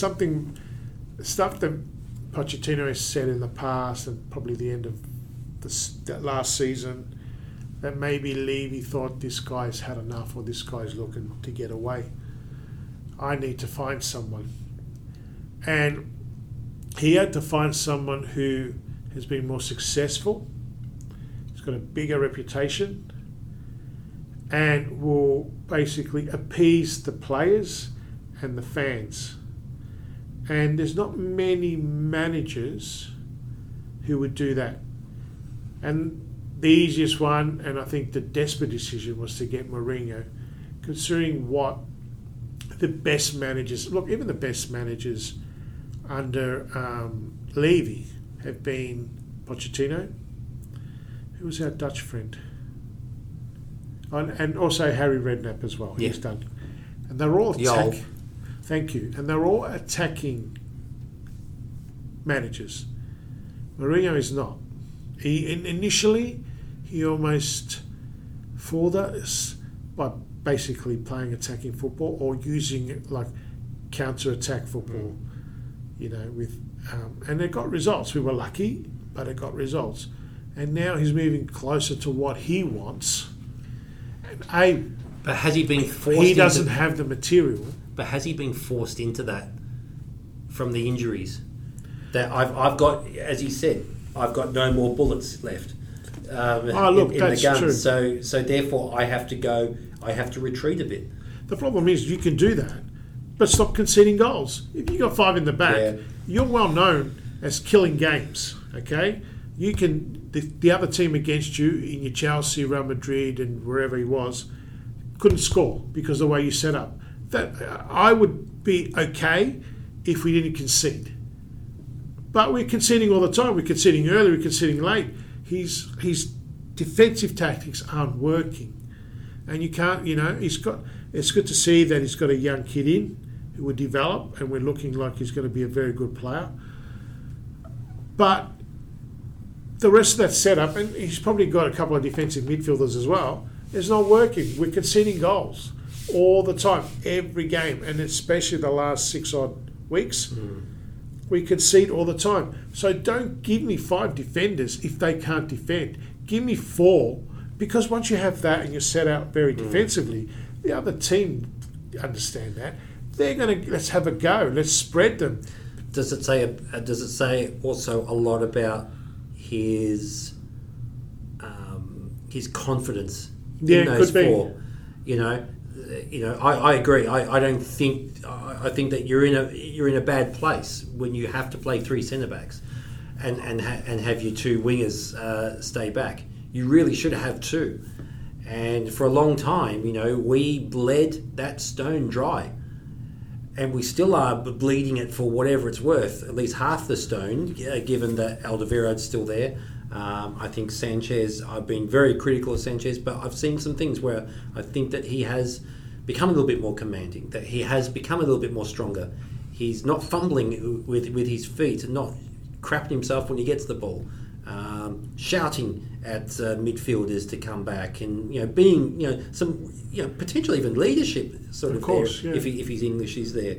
stuff that Pochettino has said in the past, and probably the end of that last season, that maybe Levy thought this guy's had enough, or this guy's looking to get away. I need to find someone. And he had to find someone who has been more successful, has got a bigger reputation, and will basically appease the players and the fans. And there's not many managers who would do that. And the easiest one, and I think the desperate decision, was to get Mourinho, considering what the best managers... Look, even the best managers under Levy have been Pochettino. Who was our Dutch friend? And also Harry Redknapp as well. He's done. And they're all attacking. Thank you. And they're all attacking managers. Mourinho is not. Initially, he almost fooled us by basically playing attacking football, or using it like counter-attack football, and it got results. We were lucky, but it got results. And now he's moving closer to what he wants. And but has he been forced? He doesn't have the material. But has he been forced into that from the injuries? That I've got, as he said, I've got no more bullets left in that's the gun. true. So therefore, I have to retreat a bit. The problem is you can do that, but stop conceding goals. If you got 5 in the back, you're well known as killing games. Okay, you can. The other team against you in your Chelsea, Real Madrid, and wherever he was, couldn't score because of the way you set up. That I would be okay if we didn't concede. But we're conceding all the time. We're conceding early, we're conceding late. His defensive tactics aren't working. And you can't, it's good to see that he's got a young kid in who will develop, and we're looking like he's going to be a very good player. But the rest of that setup, and he's probably got a couple of defensive midfielders as well, is not working. We're conceding goals all the time, every game, and especially the last 6 odd weeks. We concede all the time. So don't give me 5 defenders if they can't defend. Give me 4, because once you have that and you're set out very defensively, The other team understand that. They're going to, let's have a go. Let's spread them. Does it say also a lot about his confidence in those four? I agree. I don't think. I think that you're in a bad place when you have to play three centre backs, and have your two wingers stay back. You really should have two. And for a long time, we bled that stone dry. And we still are bleeding it for whatever it's worth, at least half the stone, given that Alderweireld's still there. I think Sanchez, I've been very critical of Sanchez, but I've seen some things where I think that he has become a little bit more commanding, that he has become a little bit more stronger. He's not fumbling with his feet and not crapping himself when he gets the ball. Shouting at midfielders to come back, and being some potentially even leadership sort of course, there, yeah. if his English is there.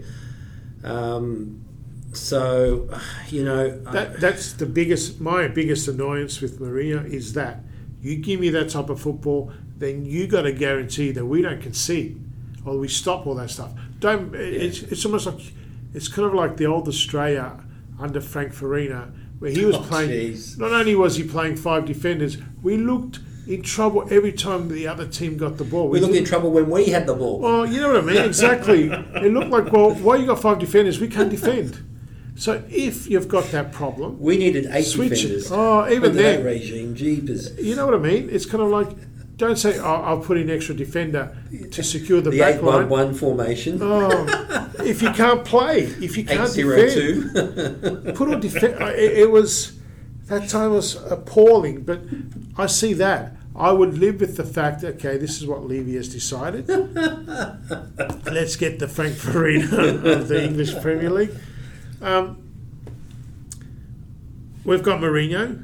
That's the biggest. My biggest annoyance with Mourinho is that you give me that type of football, then you got to guarantee that we don't concede or we stop all that stuff. Don't. It's almost like it's kind of like the old Australia under Frank Farina, where he was playing. Geez. Not only was he playing five defenders, we looked in trouble every time the other team got the ball. We looked in trouble when we had the ball. Well, you know what I mean. Exactly. It looked like, well, why you got five defenders? We can't defend. So if you've got that problem, we needed 8 switch defenders. it. Oh, even under then, that regime, jeepers. you know what I mean. It's kind of like, don't say, I'll put in extra defender to secure the back 8-1-1 formation. Oh, if you can't play, if you can't defend, 8-0-2. put on defend. It was that time was appalling. But I see that. I would live with the fact that, okay, this is what Levy has decided. Let's get the Frank Farina of the English Premier League. We've got Mourinho.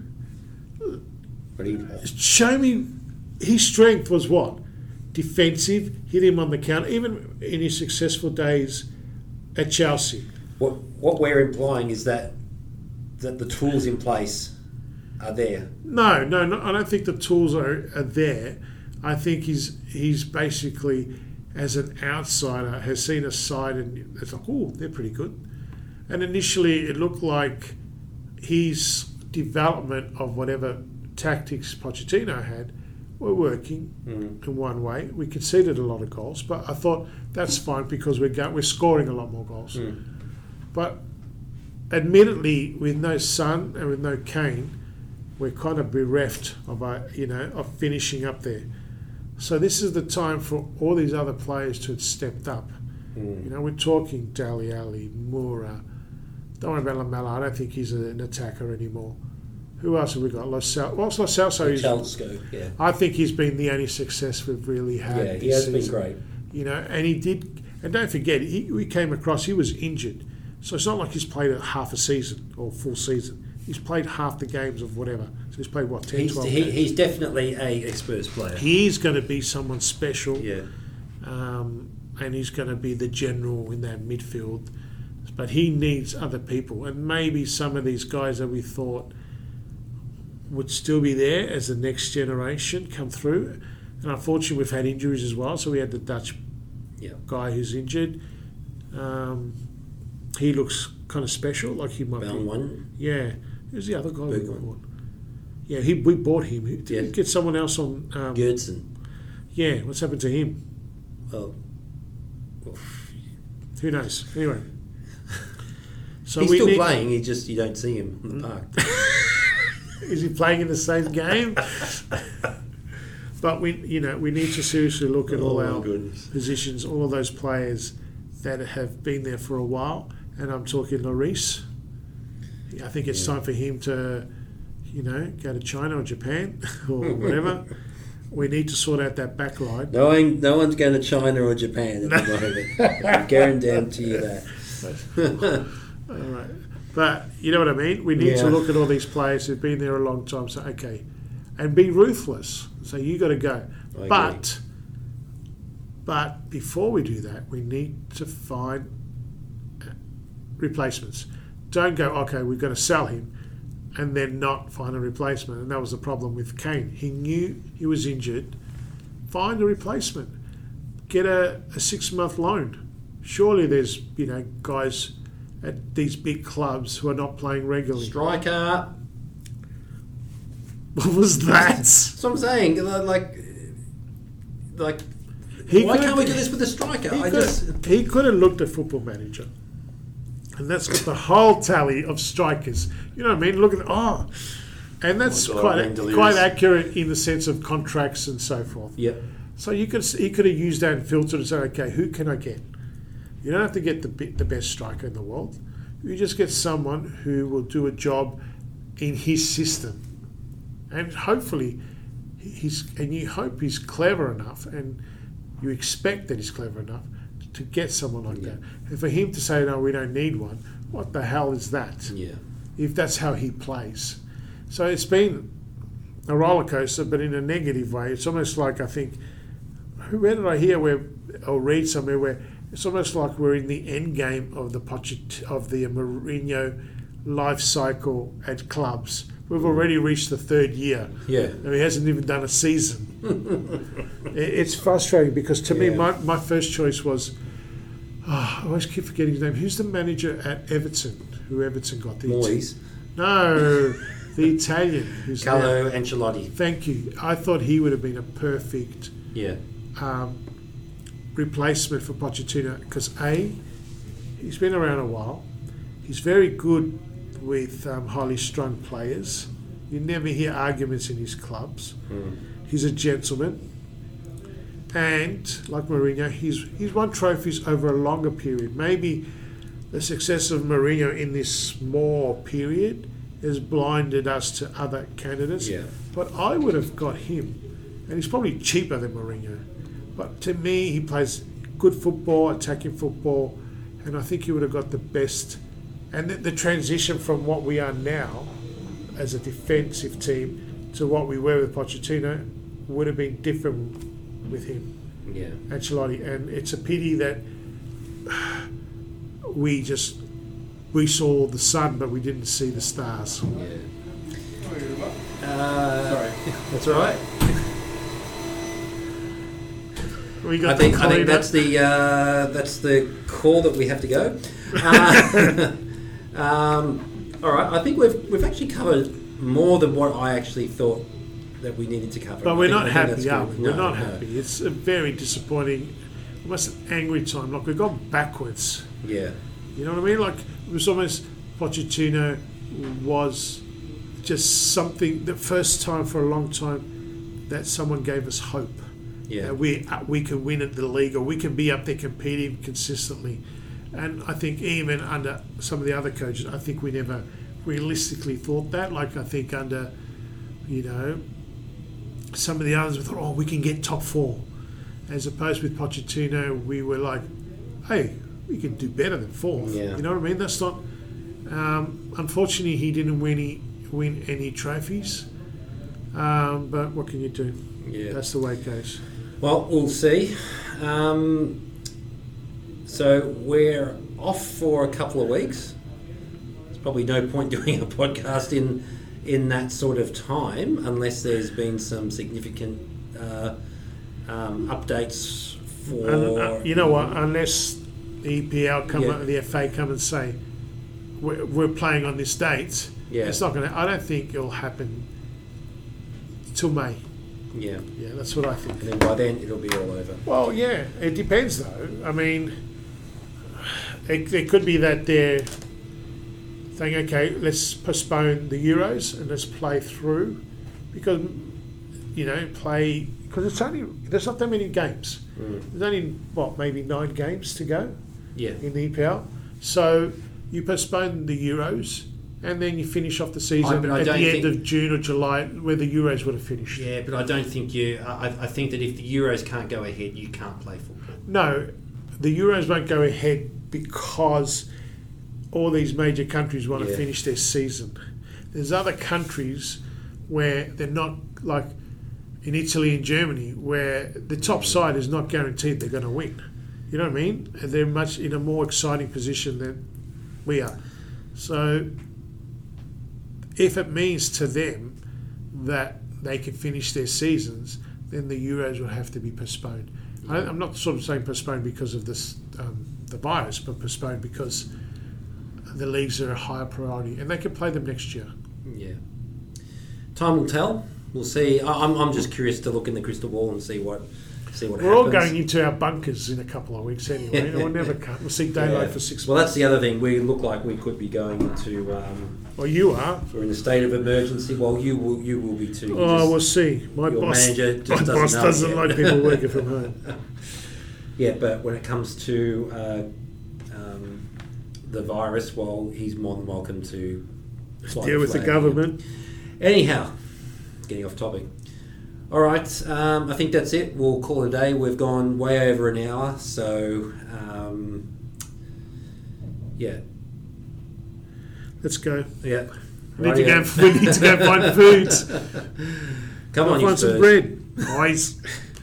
Show me his strength was what? Defensive, hit him on the counter, even in his successful days at Chelsea. What we're implying is that the tools in place are there. No, I don't think the tools are there. I think he's basically, as an outsider, has seen a side and it's like, oh, they're pretty good. And initially it looked like his development of whatever tactics Pochettino had were working in one way. We conceded a lot of goals, but I thought that's fine because we're scoring a lot more goals. But admittedly, with no Son and with no Kane, we're kind of bereft of finishing up there. So this is the time for all these other players to have stepped up. We're talking Dele Alli, Moura. Don't worry about Lamela. I don't think he's an attacker anymore. Who else have we got? Lo Celso. Yeah. I think he's been the only success we've really had. Yeah, he has been great. And he did. And don't forget, we came across. He was injured, so it's not like he's played a half a season or full season. He's played half the games of whatever. So he's played 10, 12 games. He's definitely a Spurs player. He's going to be someone special. Yeah. And he's going to be the general in that midfield. But he needs other people, and maybe some of these guys that we thought would still be there as the next generation come through. And unfortunately, we've had injuries as well. So we had the Dutch guy who's injured. He looks kind of special, like he might be. One. Yeah. Who's the other guy we bought? Yeah, we bought him. Did we get someone else on? Gertsen. Yeah, what's happened to him? Well, who knows? Anyway. So he's still playing, you don't see him in the park. Is he playing in the same game? But we need to seriously look at all our positions, all of those players that have been there for a while. And I'm talking Lloris. I think it's time for him to, go to China or Japan or whatever. We need to sort out that back line. No one's going to China or Japan at the moment. I guarantee you that. All right. But you know what I mean? We need to look at all these players who've been there a long time. So, okay. And be ruthless. So you got to go. But before we do that, we need to find replacements. Don't go, okay, we've got to sell him and then not find a replacement. And that was the problem with Kane. He knew he was injured. Find a replacement. get a 6-month loan. Surely there's guys at these big clubs who are not playing regularly. Striker. What was that? That's what I'm saying. Like, why can't we do this with a striker? He could have looked at Football Manager, and that's got the whole tally of strikers. You know what I mean? Look at and that's quite accurate in the sense of contracts and so forth. Yep. So he could have used that and filtered and said, okay, who can I get? You don't have to get the best striker in the world. You just get someone who will do a job in his system, and hopefully you hope he's clever enough, and you expect that he's clever enough to get someone like that. And for him to say, no, we don't need one, what the hell is that? Yeah. If that's how he plays. So it's been a roller coaster, but in a negative way. It's almost like, I think, where did I hear or read somewhere where it's almost like we're in the end game of the Mourinho life cycle at clubs. We've already reached the 3rd year. Yeah. And he hasn't even done a season. It's frustrating because to me, my first choice was, I always keep forgetting his name. Who's the manager at Everton? Who Everton got? Moyes. No, the Italian. Who's Carlo Ancelotti. Thank you. I thought he would have been a perfect replacement for Pochettino because he's been around a while. He's very good with highly strung players. You never hear arguments in his clubs. He's a gentleman. And, like Mourinho, he's won trophies over a longer period. Maybe the success of Mourinho in this small period has blinded us to other candidates. Yeah. But I would have got him. And he's probably cheaper than Mourinho. But to me, he plays good football, attacking football, and I think he would have got the best. And the transition from what we are now as a defensive team to what we were with Pochettino would have been different with him, Ancelotti. And it's a pity that we saw the sun, but we didn't see the stars. Sorry. That's all right. I think that's the call that we have to go. All right, I think we've actually covered more than what I actually thought that we needed to cover. But we're not happy, are we? No, We're not happy. It's a very disappointing, almost an angry time. Like, we've gone backwards. Yeah. You know what I mean? Like, it was almost Pochettino was just something, the first time for a long time that someone gave us hope. Yeah. That we can win at the league, or we can be up there competing consistently. And I think even under some of the other coaches, I think we never realistically thought that. Like, I think under, some of the others, we thought, we can get top 4. As opposed with Pochettino, we were like, hey, we can do better than 4th. Yeah. You know what I mean? That's not... unfortunately, he didn't win any trophies. But what can you do? Yeah. That's the way it goes. Well, we'll see. So we're off for a couple of weeks. There's probably no point doing a podcast in that sort of time unless there's been some significant updates for... you know what? Unless the EPL the FA come and say, we're playing on this date, it's not going to... I don't think it'll happen till May. Yeah. Yeah, that's what I think. And then by then it'll be all over. Well, yeah, it depends though. I mean, it could be that they're saying, okay, let's postpone the Euros and let's play through because, because there's not that many games. There's only, maybe 9 games to go in the EPL. So you postpone the Euros and then you finish off the season at the end of June or July where the Euros would have finished. Yeah, but I don't think I think that if the Euros can't go ahead, you can't play football. No, the Euros won't go ahead because all these major countries want to finish their season. There's other countries where they're not, like in Italy and Germany, where the top side is not guaranteed they're going to win. You know what I mean? And they're much in a more exciting position than we are. So if it means to them that they can finish their seasons, then the Euros will have to be postponed. I'm not sort of saying postponed because of this the virus, but postponed because the leagues are a higher priority, and they can play them next year. Yeah. Time will tell. We'll see. I'm just curious to look in the crystal ball and see what We're happens. all going into our bunkers in a couple of weeks anyway. We'll never cut. We'll see daylight for 6 months. Well, that's the other thing. We look like we could be going into. Well, you are. We're in a state of emergency. Well, you will be too. We'll see. My your boss, manager just my doesn't boss know doesn't yet. like people working from home. Yeah, but when it comes to the virus, well, he's more than welcome to fly Deal with the flag. government. Anyhow, getting off topic. All right, I think that's it. We'll call it a day. We've gone way over an hour, so yeah. Let's go. Yeah. We need to go find food. Come on, you find some Spurs. bread. Boys.